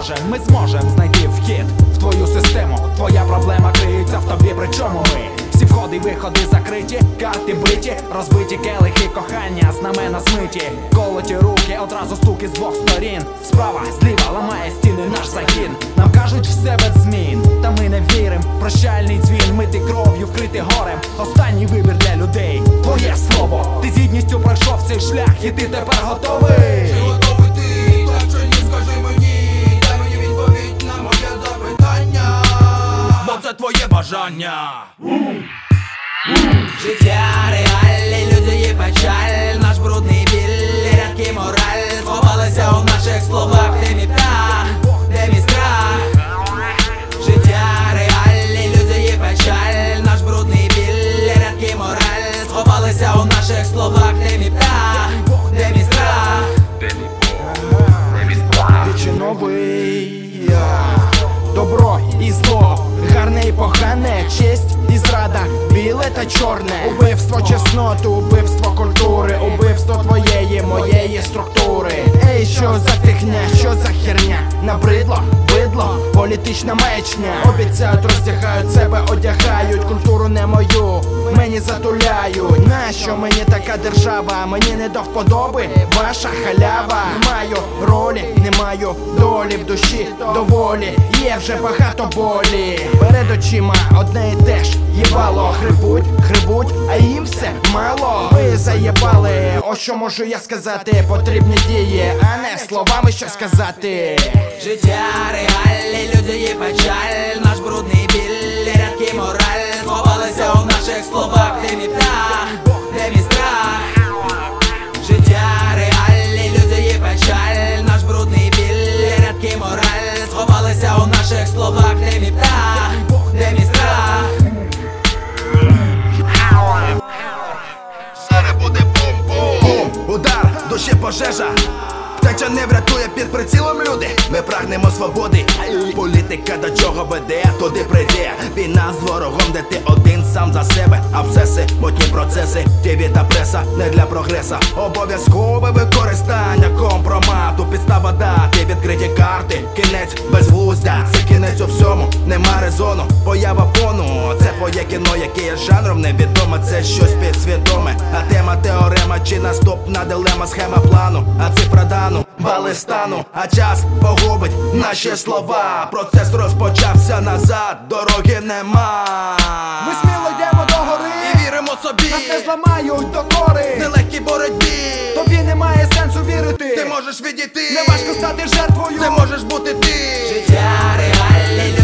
кожен ми зможем знайти вхід в твою систему. Твоя проблема криється в тобі, причому ми всі входи й виходи закриті, карти биті, розбиті келихи кохання, знамена смиті, колоті руки, одразу стуки з двох сторін. Справа, зліва ламає стіни наш загін. Нам кажуть все без змін, та ми не вірим. Прощальний дзвін, мити кров'ю, вкрити горем. Останній вибір для людей, твоє слово. Ти з гідністю пройшов цей шлях, і ти тепер готовий. Чи готовий ти? Так чи ні, скажи мені, дай мені відповідь на моє запитання, бо це твоє бажання. Життя реальне, ілюзії, печаль, наш брудний біль, рядки мораль сховалися у наших словах. Де мій птах, де мій страх? Життя реальне, ілюзії, печаль, наш брудний біль, рядки мораль сховалися у наших словах. Де мій птах, де мій страх? Вічі новий, добро і зло, гарне і погане, честь і зрада, біле та чорне. Убивство чесноти, убивство культури, убивство твоєї, моєї структури. Ей, що за фігня, що за херня? Набридло, бидло, політична маячня. Обіцяють, роздягають себе, одягають культуру не мою, мені затуляють. Нащо мені така держава? Мені не до вподоби ваша халява. Не маю ролі, не маю долі в душі, доволі. Є вже багато болі. Перед очима одне і те ж їбало. Грибуть, а їм все мало. Ви заєбали, ось що можу я сказати. Потрібні дії, а не словами що сказати. Життя реальне, ілюзії, печаль, наш брудний біль, рядки мораль сховалися у наших словах. Де мій птах, де мій страх? Життя реальне, ілюзії, печаль, наш брудний біль, рядки мораль сховалися у наших словах. Де мій птах, де мій страх? Зараз буде бум-бум. Удар, душі пожежа. Втеча не врятує під прицілом люди. Ми прагнемо свободи. Політика до чого веде, туди прийде. Війна з ворогом, де ти один сам за себе. Абсцеси, мутні процеси, ТВ та преса не для прогреса. Обов'язкове використання компромату. Підстава дати, відкриті карти. Кінець безглуздя, це кінець у всьому. Нема резону, поява фону. Це твоє кіно, яке є жанром невідоме. Це щось підсвідоме. А тема теорема чи наступна дилема, схема плану. А цифра дану, бали стану. А час погубить наші слова. Процес розпочався назад, дороги нема. Ми сміло йдемо до гори І віримо собі. Нас не зламають докори. Нелегкій боротьбі. Тобі немає сенсу вірити. Ти можеш відійти. Не важко стати жертвою. Ти можеш бути ти. Життя реальне,